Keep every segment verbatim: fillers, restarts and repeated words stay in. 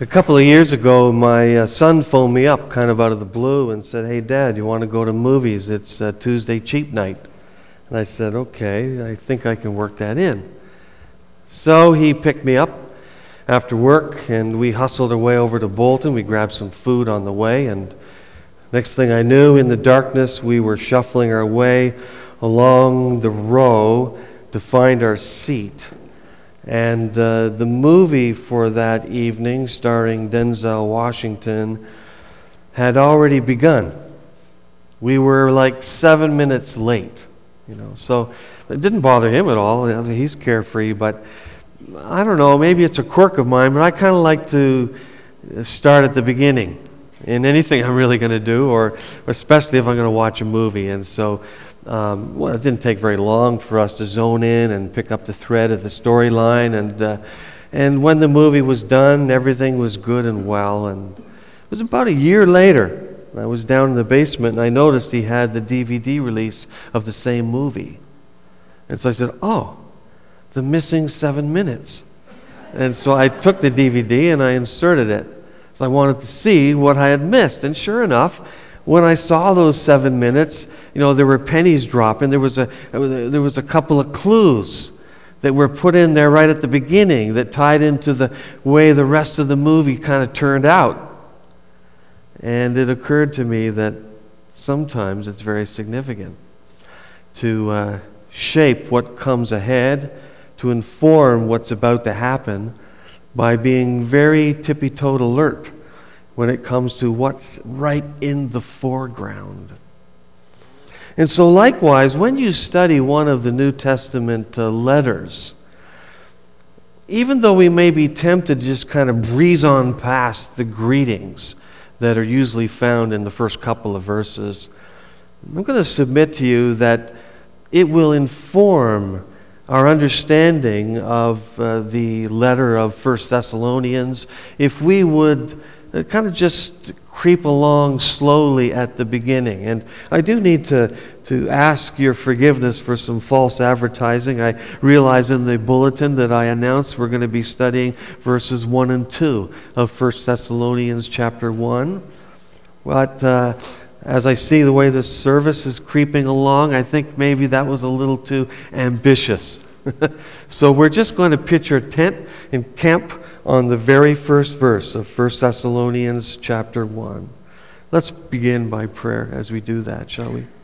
A couple of years ago, my uh, son phoned me up kind of out of the blue and said, "Hey, Dad, you want to go to movies? It's uh, Tuesday cheap night." And I said, "Okay, I think I can work that in." So he picked me up after work, and we hustled our way over to Bolton. We grabbed some food on the way, and next thing I knew, in the darkness, we were shuffling our way along the row to find our seat. And uh, the movie for that evening, starring Denzel Washington, had already begun. We were like seven minutes late, you know. So it didn't bother him at all. I mean, he's carefree, but I don't know. Maybe it's a quirk of mine, but I kind of like to start at the beginning in anything I'm really going to do, or especially if I'm going to watch a movie. And so. Um, well, it didn't take very long for us to zone in and pick up the thread of the storyline, and uh, and when the movie was done, everything was good and well. And it was about a year later, I was down in the basement, and I noticed he had the D V D release of the same movie. And so I said, "Oh, the missing seven minutes." And so I took the D V D and I inserted it. So I wanted to see what I had missed, and sure enough, when I saw those seven minutes, you know, there were pennies dropping. There was a there was a couple of clues that were put in there right at the beginning that tied into the way the rest of the movie kind of turned out. And it occurred to me that sometimes it's very significant to uh, shape what comes ahead, to inform what's about to happen by being very tippy-toed alert when it comes to what's right in the foreground. And so likewise, when you study one of the New Testament uh, letters, even though we may be tempted to just kind of breeze on past the greetings that are usually found in the first couple of verses, I'm going to submit to you that it will inform our understanding of uh, the letter of First Thessalonians if we would uh, kind of just creep along slowly at the beginning. And I do need to, to ask your forgiveness for some false advertising. I realize in the bulletin that I announced we're going to be studying verses one and two of First Thessalonians chapter one. But uh, as I see the way this service is creeping along, I think maybe that was a little too ambitious. So we're just going to pitch our tent and camp on the very first verse of First Thessalonians chapter one. Let's begin by prayer as we do that, shall we?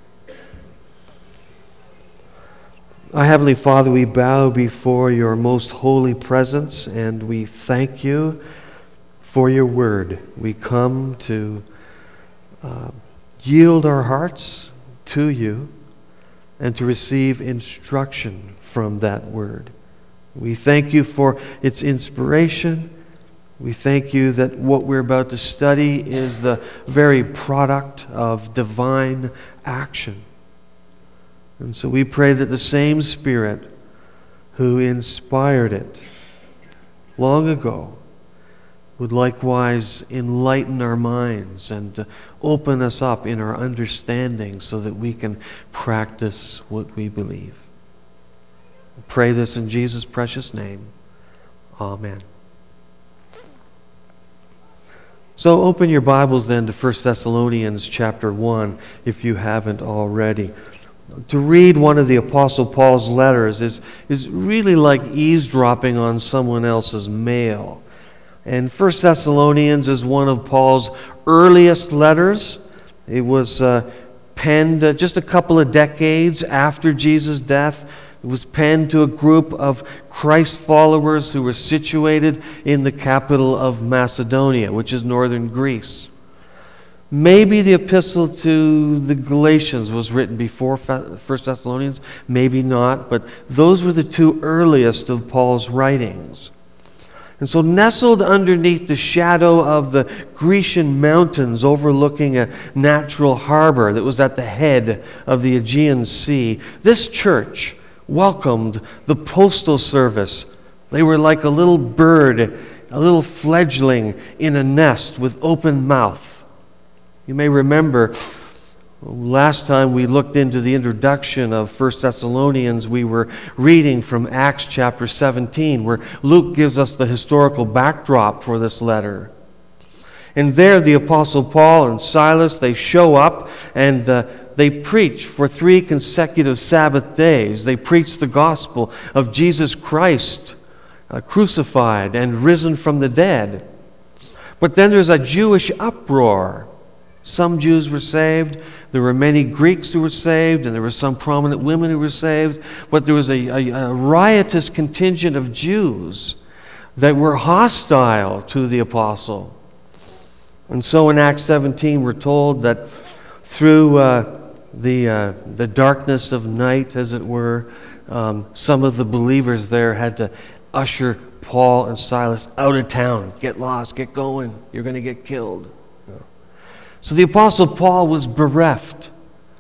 Our Heavenly Father, we bow before your most holy presence, and we thank you for your word. We come to uh, yield our hearts to you and to receive instruction from that word. We thank you for its inspiration. We thank you that what we're about to study is the very product of divine action. And so we pray that the same Spirit who inspired it long ago would likewise enlighten our minds and open us up in our understanding so that we can practice what we believe. We pray this in Jesus' precious name. Amen. So open your Bibles then to First Thessalonians chapter one if you haven't already. To read one of the Apostle Paul's letters is, is really like eavesdropping on someone else's mail. And First Thessalonians is one of Paul's earliest letters. It was uh, penned uh, just a couple of decades after Jesus' death. It was penned to a group of Christ followers who were situated in the capital of Macedonia, which is northern Greece. Maybe the epistle to the Galatians was written before First Thessalonians, maybe not, but those were the two earliest of Paul's writings. And so nestled underneath the shadow of the Grecian mountains overlooking a natural harbor that was at the head of the Aegean Sea, this church welcomed the postal service. They were like a little bird, a little fledgling in a nest with open mouth. You may remember Last time we looked into the introduction of First Thessalonians, we were reading from Acts chapter seventeen, where Luke gives us the historical backdrop for this letter. And there the Apostle Paul and Silas, they show up and uh, they preach for three consecutive Sabbath days. They preach the gospel of Jesus Christ, uh, crucified and risen from the dead. But then there's a Jewish uproar. Some Jews were saved. There were many Greeks who were saved, and there were some prominent women who were saved. But there was a, a, a riotous contingent of Jews that were hostile to the apostle. And so in Acts seventeen, we're told that through uh, the uh, the darkness of night, as it were, um, some of the believers there had to usher Paul and Silas out of town. Get lost, get going. You're going to get killed. So the Apostle Paul was bereft,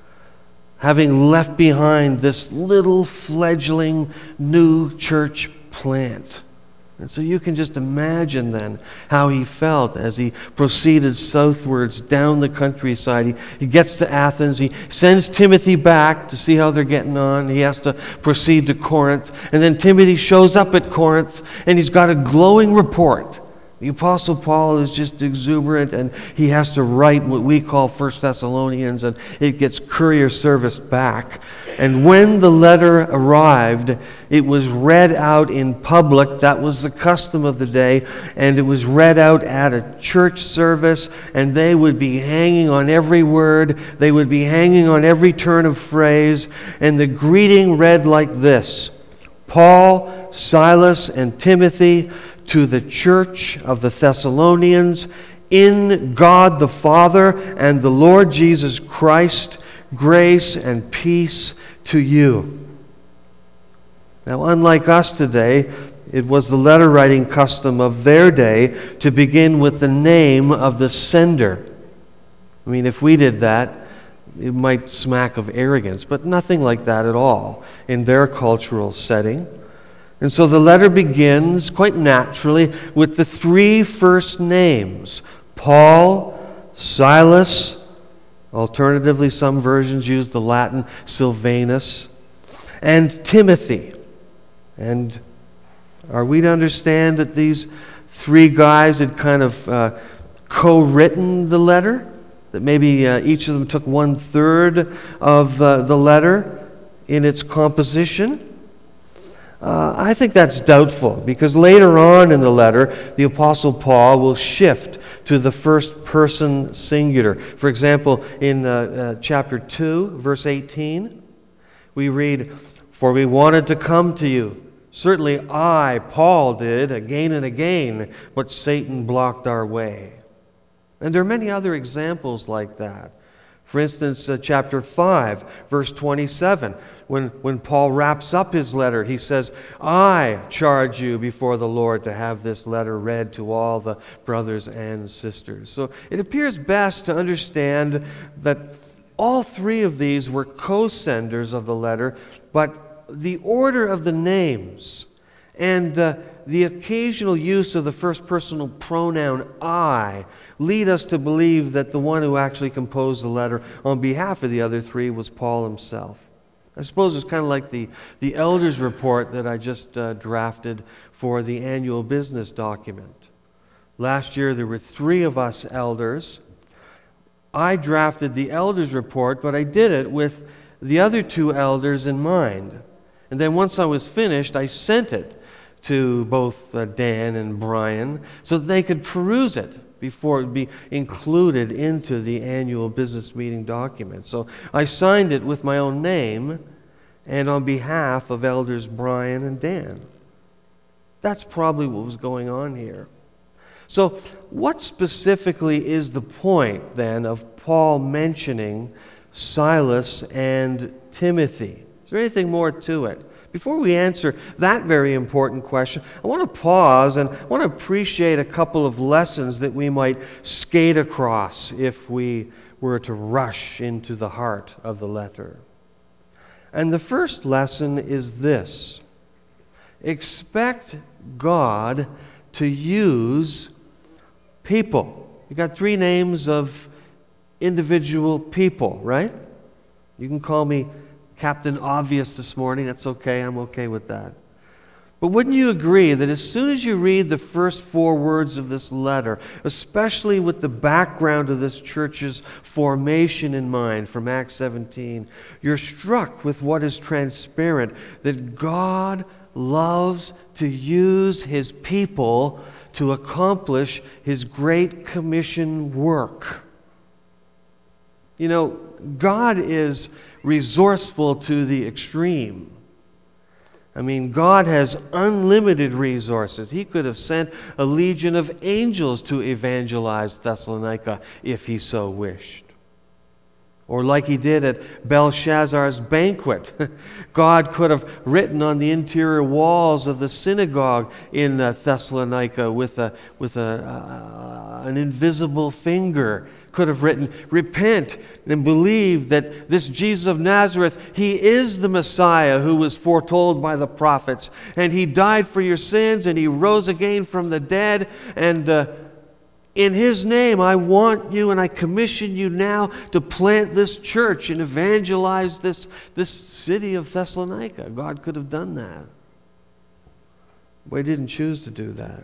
having left behind this little fledgling new church plant. And so you can just imagine then how he felt as he proceeded southwards down the countryside. He, he gets to Athens. He sends Timothy back to see how they're getting on. He has to proceed to Corinth. And then Timothy shows up at Corinth, and he's got a glowing report. The Apostle Paul is just exuberant, and he has to write what we call First Thessalonians, and it gets courier service back. And when the letter arrived, it was read out in public. That was the custom of the day, and it was read out at a church service, and they would be hanging on every word. They would be hanging on every turn of phrase, and the greeting read like this: Paul, Silas, and Timothy, to the church of the Thessalonians, in God the Father and the Lord Jesus Christ, grace and peace to you. Now, unlike us today, it was the letter-writing custom of their day to begin with the name of the sender. I mean, if we did that, it might smack of arrogance, but nothing like that at all in their cultural setting. And so the letter begins quite naturally with the three first names: Paul, Silas, alternatively some versions use the Latin Silvanus, and Timothy. And are we to understand that these three guys had kind of uh, co-written the letter? That maybe uh, each of them took one-third of uh, the letter in its composition? Uh, I think that's doubtful, because later on in the letter, the Apostle Paul will shift to the first person singular. For example, in uh, uh, chapter two, verse eighteen, we read, "For we wanted to come to you. Certainly I, Paul, did again and again, but Satan blocked our way." And there are many other examples like that. For instance, uh, chapter five, verse twenty-seven, when, when Paul wraps up his letter, he says, "I charge you before the Lord to have this letter read to all the brothers and sisters." So it appears best to understand that all three of these were co-senders of the letter, but the order of the names and uh, the occasional use of the first personal pronoun I lead us to believe that the one who actually composed the letter on behalf of the other three was Paul himself. I suppose it's kind of like the, the elders' report that I just uh, drafted for the annual business document. Last year there were three of us elders. I drafted the elders' report, but I did it with the other two elders in mind. And then once I was finished, I sent it to both uh, Dan and Brian so that they could peruse it before it would be included into the annual business meeting document. So I signed it with my own name and on behalf of elders Brian and Dan. That's probably what was going on here. So what specifically is the point then of Paul mentioning Silas and Timothy? Is there anything more to it? Before we answer that very important question, I want to pause and I want to appreciate a couple of lessons that we might skate across if we were to rush into the heart of the letter. And the first lesson is this: expect God to use people. You've got three names of individual people, right? You can call me Captain Obvious this morning. That's okay. I'm okay with that. But wouldn't you agree that as soon as you read the first four words of this letter, especially with the background of this church's formation in mind from Acts seventeen, you're struck with what is transparent, that God loves to use His people to accomplish His Great Commission work. You know, God is resourceful to the extreme. I mean, God has unlimited resources. He could have sent a legion of angels to evangelize Thessalonica if He so wished. Or like He did at Belshazzar's banquet. God could have written on the interior walls of the synagogue in uh, Thessalonica with, a, with a, uh, an invisible finger. Could have written, repent and believe that this Jesus of Nazareth, He is the Messiah who was foretold by the prophets. And He died for your sins and He rose again from the dead. And uh, in His name, I want you and I commission you now to plant this church and evangelize this, this city of Thessalonica. God could have done that. But He didn't choose to do that.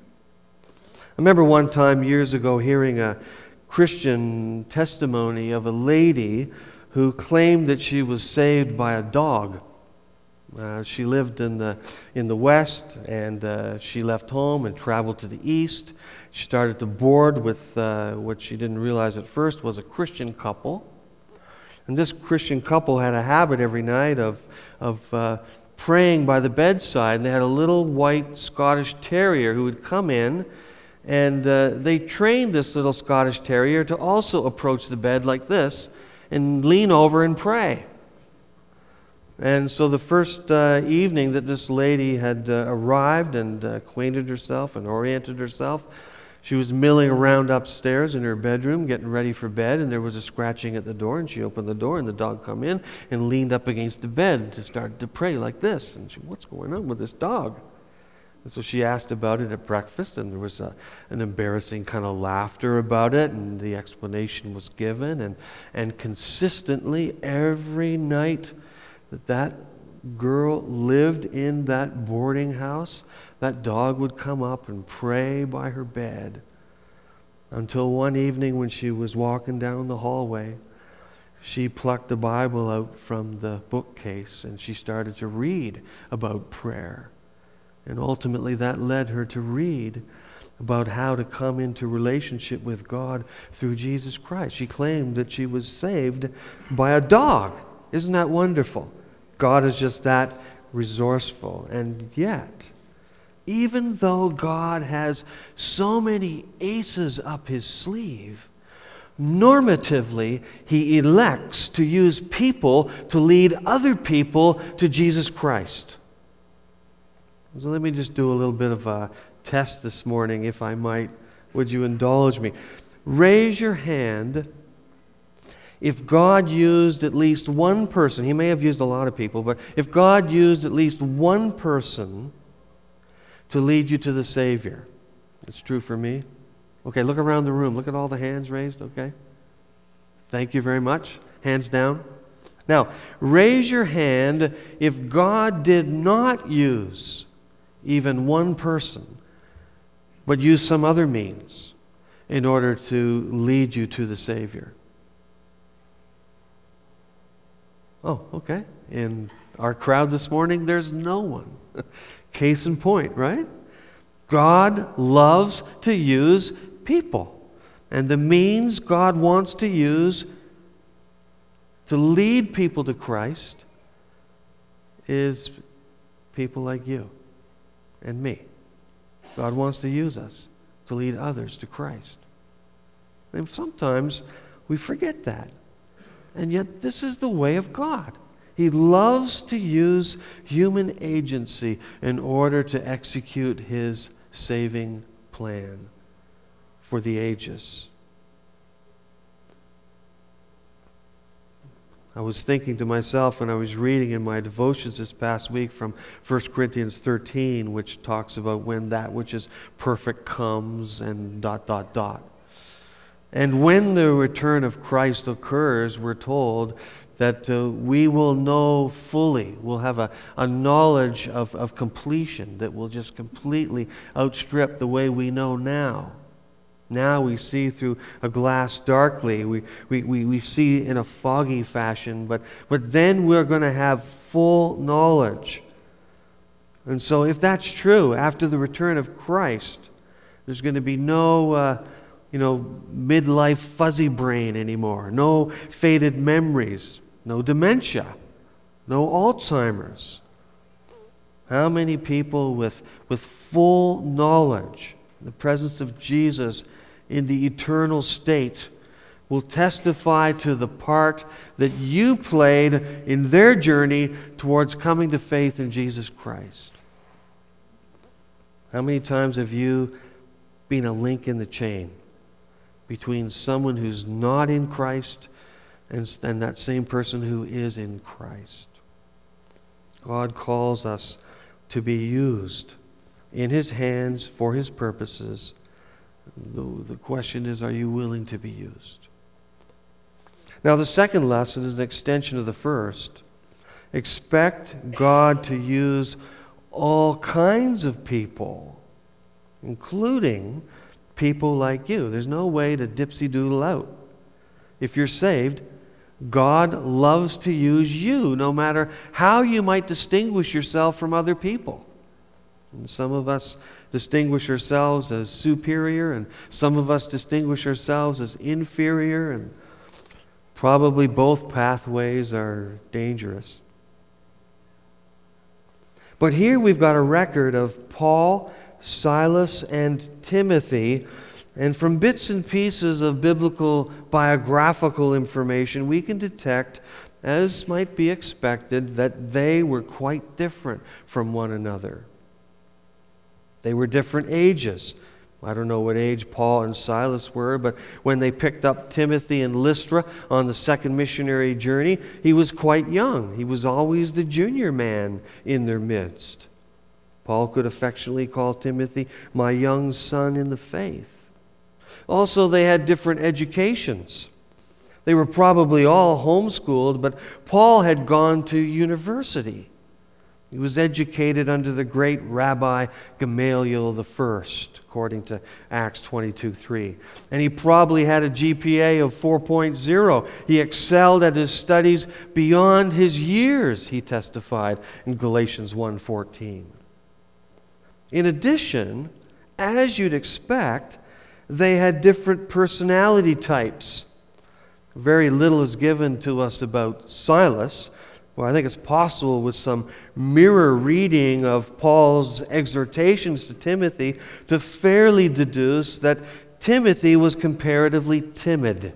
I remember one time years ago hearing a Christian testimony of a lady who claimed that she was saved by a dog. Uh, she lived in the in the West, and uh, she left home and traveled to the East. She started to board with uh, what she didn't realize at first was a Christian couple. And this Christian couple had a habit every night of, of uh, praying by the bedside. And they had a little white Scottish terrier who would come in, and uh, they trained this little Scottish terrier to also approach the bed like this and lean over and pray. And so the first uh, evening that this lady had uh, arrived and uh, acquainted herself and oriented herself, she was milling around upstairs in her bedroom getting ready for bed, and there was a scratching at the door, and she opened the door and the dog come in and leaned up against the bed and started to pray like this. And she, what's going on with this dog? And so she asked about it at breakfast, and there was a, an embarrassing kind of laughter about it, and the explanation was given. And, and consistently every night that that girl lived in that boarding house, that dog would come up and pray by her bed, until one evening when she was walking down the hallway, she plucked the Bible out from the bookcase and she started to read about prayer. And ultimately that led her to read about how to come into relationship with God through Jesus Christ. She claimed that she was saved by a dog. Isn't that wonderful? God is just that resourceful. And yet, even though God has so many aces up His sleeve, normatively, He elects to use people to lead other people to Jesus Christ. So let me just do a little bit of a test this morning, if I might. Would you indulge me? Raise your hand if God used at least one person. He may have used a lot of people, but if God used at least one person to lead you to the Savior. It's true for me. Okay, look around the room. Look at all the hands raised, okay? Thank you very much. Hands down. Now, raise your hand if God did not use even one person, but used some other means in order to lead you to the Savior. Oh, okay. In our crowd this morning, there's no one. Case in point, right? God loves to use people. And the means God wants to use to lead people to Christ is people like you and me. God wants to use us to lead others to Christ. And sometimes we forget that. And yet this is the way of God. He loves to use human agency in order to execute His saving plan for the ages. I was thinking to myself when I was reading in my devotions this past week from First Corinthians thirteen, which talks about when that which is perfect comes and dot, dot, dot. And when the return of Christ occurs, we're told that uh, we will know fully. We'll have a, a knowledge of, of completion that will just completely outstrip the way we know now. Now we see through a glass darkly. We, we, we, we see in a foggy fashion. But, but then we're going to have full knowledge. And so if that's true, after the return of Christ, there's going to be no... Uh, you know, midlife fuzzy brain anymore. No faded memories. No dementia. No Alzheimer's. How many people with, with full knowledge, the presence of Jesus in the eternal state, will testify to the part that you played in their journey towards coming to faith in Jesus Christ? How many times have you been a link in the chain between someone who's not in Christ and, and that same person who is in Christ? God calls us to be used in His hands for His purposes. The, the question is, are you willing to be used? Now, the second lesson is an extension of the first. Expect God to use all kinds of people, including people like you. There's no way to dipsy-doodle out. If you're saved, God loves to use you, no matter how you might distinguish yourself from other people. And some of us distinguish ourselves as superior, and some of us distinguish ourselves as inferior, and probably both pathways are dangerous. But here we've got a record of Paul, Silas, and Timothy, and from bits and pieces of biblical biographical information, we can detect, as might be expected, that they were quite different from one another. They were different ages. I don't know what age Paul and Silas were, but when they picked up Timothy in Lystra on the second missionary journey, he was quite young. He was always the junior man in their midst. Paul could affectionately call Timothy, "my young son in the faith." Also, they had different educations. They were probably all homeschooled, but Paul had gone to university. He was educated under the great Rabbi Gamaliel the First, according to Acts twenty-two three. And he probably had a G P A of four point oh. He excelled at his studies beyond his years, he testified in Galatians one fourteen. In addition, as you'd expect, they had different personality types. Very little is given to us about Silas. Well, I think it's possible with some mirror reading of Paul's exhortations to Timothy to fairly deduce that Timothy was comparatively timid.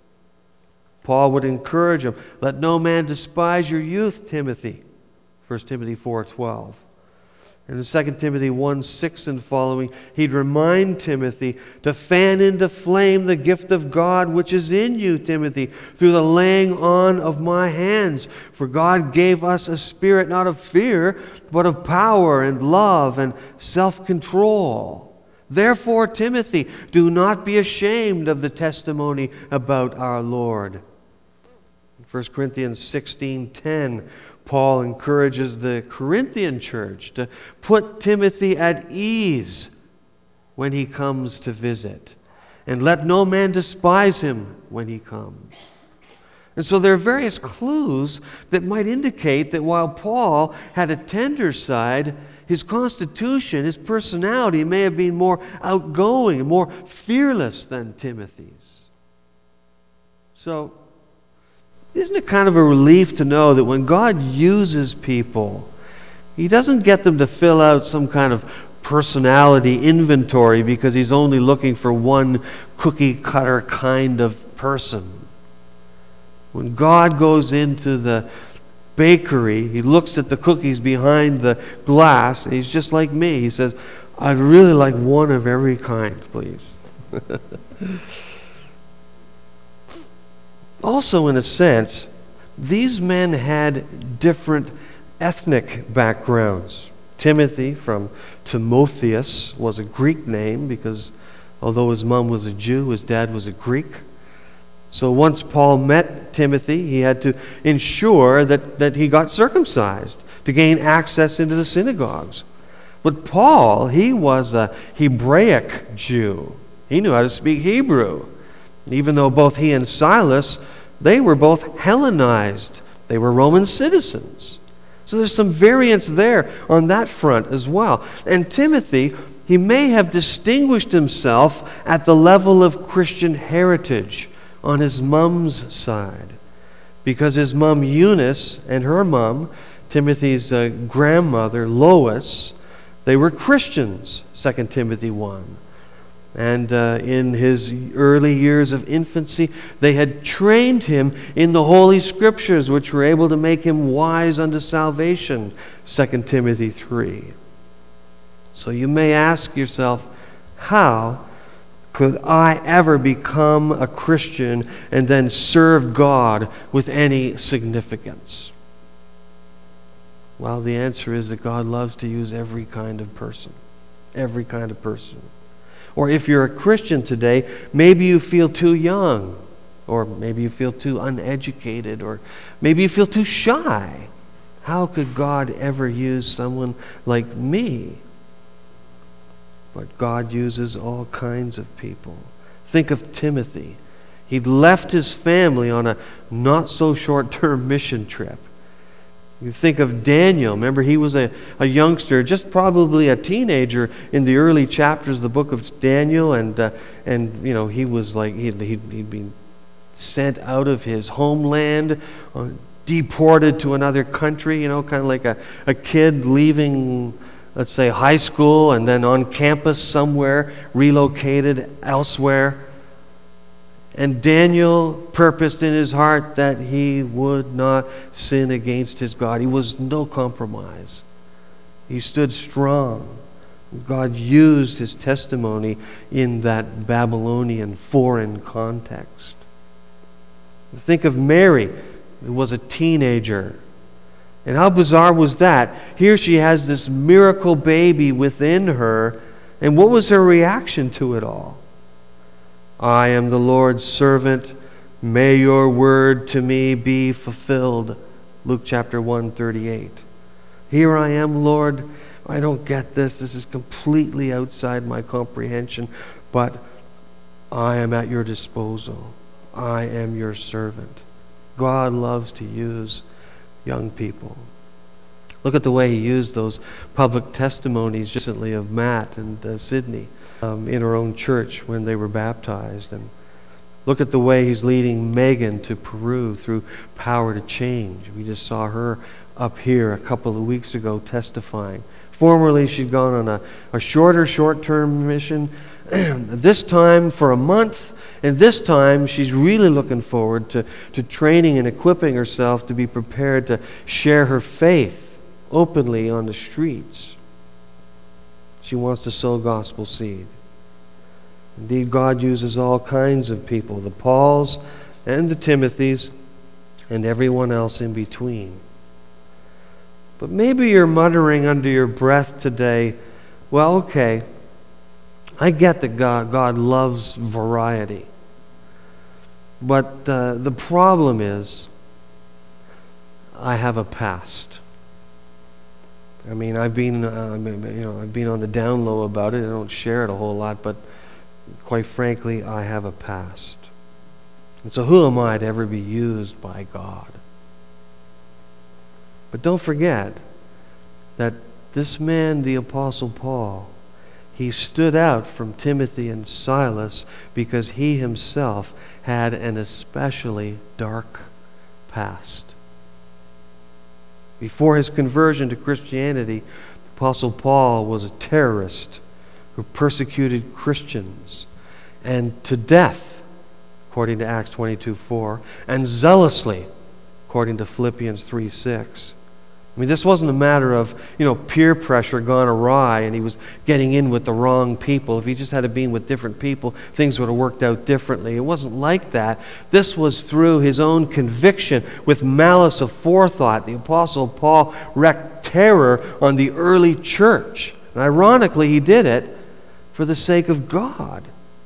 Paul would encourage him, "Let no man despise your youth, Timothy," First Timothy four twelve. And in Second Timothy one six and following, he'd remind Timothy to fan into flame the gift of God which is in you, Timothy, through the laying on of my hands. For God gave us a spirit not of fear, but of power and love and self-control. Therefore, Timothy, do not be ashamed of the testimony about our Lord. First Corinthians sixteen ten, Paul encourages the Corinthian church to put Timothy at ease when he comes to visit, and let no man despise him when he comes. And so there are various clues that might indicate that while Paul had a tender side, his constitution, his personality may have been more outgoing, more fearless than Timothy's. So, isn't it kind of a relief to know that when God uses people, He doesn't get them to fill out some kind of personality inventory because He's only looking for one cookie-cutter kind of person? When God goes into the bakery, He looks at the cookies behind the glass, and He's just like me. He says, "I'd really like one of every kind, please." Also, in a sense, these men had different ethnic backgrounds. Timothy, from Timotheus, was a Greek name because although his mom was a Jew, his dad was a Greek. So once Paul met Timothy, he had to ensure that, that he got circumcised to gain access into the synagogues. But Paul, he was a Hebraic Jew. He knew how to speak Hebrew. Even though both he and Silas, they were both Hellenized. They were Roman citizens. So there's some variance there on that front as well. And Timothy, he may have distinguished himself at the level of Christian heritage on his mom's side, because his mom Eunice and her mom, Timothy's uh, grandmother Lois, they were Christians, Second Timothy one. And uh, in his early years of infancy, they had trained him in the Holy Scriptures, which were able to make him wise unto salvation, Second Timothy three. So you may ask yourself, how could I ever become a Christian and then serve God with any significance? Well, the answer is that God loves to use every kind of person. Every kind of person. Or if you're a Christian today, maybe you feel too young, or maybe you feel too uneducated, or maybe you feel too shy. How could God ever use someone like me? But God uses all kinds of people. Think of Timothy. He'd left his family on a not-so-short-term mission trip. You think of Daniel. Remember, he was a, a youngster, just probably a teenager in the early chapters of the book of Daniel, and uh, and you know he was like he'd, he'd, he'd been sent out of his homeland, uh, deported to another country. You know, kind of like a, a kid leaving, let's say, high school and then on campus somewhere, relocated elsewhere. And Daniel purposed in his heart that he would not sin against his God. He was no compromise. He stood strong. God used his testimony in that Babylonian foreign context. Think of Mary, who was a teenager. And how bizarre was that? Here she has this miracle baby within her. And what was her reaction to it all? I am the Lord's servant. May your word to me be fulfilled. Luke chapter one thirty-eight. Here I am, Lord. I don't get this. This is completely outside my comprehension. But I am at your disposal. I am your servant. God loves to use young people. Look at the way he used those public testimonies recently of Matt and uh, Sydney um, in our own church when they were baptized. And look at the way he's leading Megan to Peru through Power to Change. We just saw her up here a couple of weeks ago testifying. Formerly, she'd gone on a, a shorter, short-term mission. This time for a month. And this time, she's really looking forward to, to training and equipping herself to be prepared to share her faith openly on the streets. She wants to sow gospel seed. Indeed, God uses all kinds of people, the Pauls and the Timothys and everyone else in between. But maybe you're muttering under your breath today, well, okay, I get that God, God loves variety. But uh, the problem is, I have a past. I mean, I've been, uh, you know, I've been on the down low about it. I don't share it a whole lot, but quite frankly, I have a past. And so, who am I to ever be used by God? But don't forget that this man, the Apostle Paul, he stood out from Timothy and Silas because he himself had an especially dark past. Before his conversion to Christianity, the Apostle Paul was a terrorist who persecuted Christians and to death, according to Acts twenty-two four, and zealously, according to Philippians three six. I mean, this wasn't a matter of, you know, peer pressure gone awry and he was getting in with the wrong people. If he just had to be with different people, things would have worked out differently. It wasn't like that. This was through his own conviction with malice aforethought. The Apostle Paul wreaked terror on the early church. And ironically, he did it for the sake of God.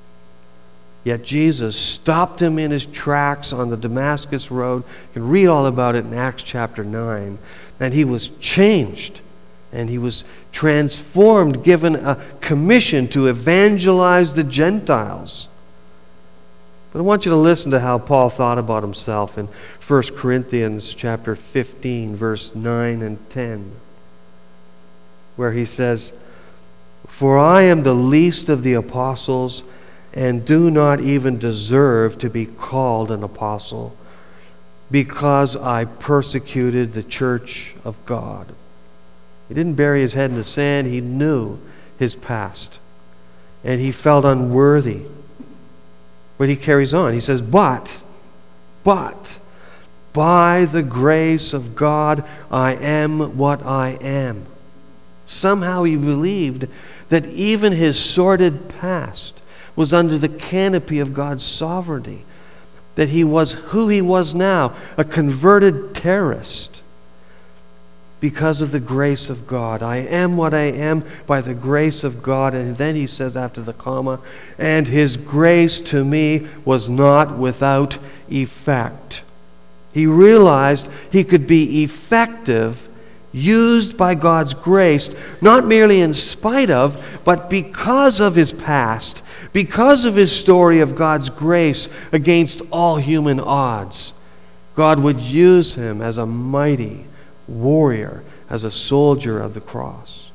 Yet Jesus stopped him in his tracks on the Damascus road. You can read all about it in Acts chapter nine. And he was changed. And he was transformed, given a commission to evangelize the Gentiles. But I want you to listen to how Paul thought about himself in First Corinthians chapter fifteen, verse nine and ten, where he says, "For I am the least of the apostles, and do not even deserve to be called an apostle, because I persecuted the church of God." He didn't bury his head in the sand. He knew his past, and he felt unworthy. But he carries on. He says, but, but, by the grace of God, I am what I am. Somehow he believed that even his sordid past was under the canopy of God's sovereignty, that he was who he was now, a converted terrorist, because of the grace of God. I am what I am by the grace of God. And then he says after the comma, and his grace to me was not without effect. He realized he could be effective, used by God's grace, not merely in spite of, but because of his past, because of his story of God's grace against all human odds. God would use him as a mighty warrior, as a soldier of the cross.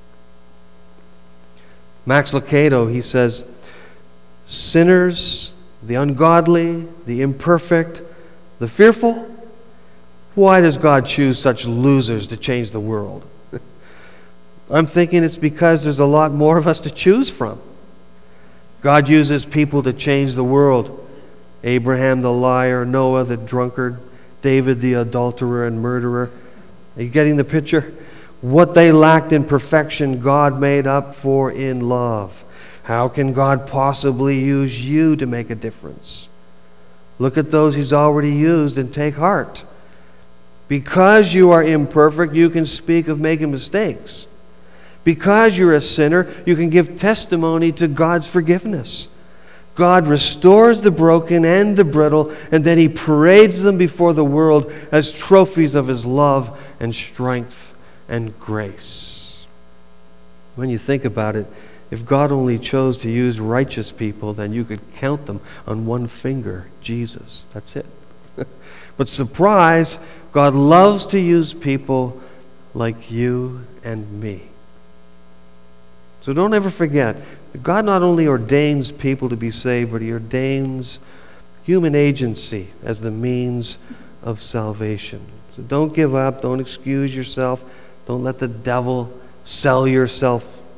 Max Lucado, he says, sinners, the ungodly, the imperfect, the fearful, why does God choose such losers to change the world? I'm thinking it's because there's a lot more of us to choose from. God uses people to change the world. Abraham the liar, Noah the drunkard, David the adulterer and murderer. Are you getting the picture? What they lacked in perfection, God made up for in love. How can God possibly use you to make a difference? Look at those He's already used and take heart. Because you are imperfect, you can speak of making mistakes. Because you're a sinner, you can give testimony to God's forgiveness. God restores the broken and the brittle, and then He parades them before the world as trophies of His love and strength and grace. When you think about it, if God only chose to use righteous people, then you could count them on one finger. Jesus, that's it. But surprise, God loves to use people like you and me. So don't ever forget, God not only ordains people to be saved, but He ordains human agency as the means of salvation. So don't give up. Don't excuse yourself. Don't let the devil sell yourself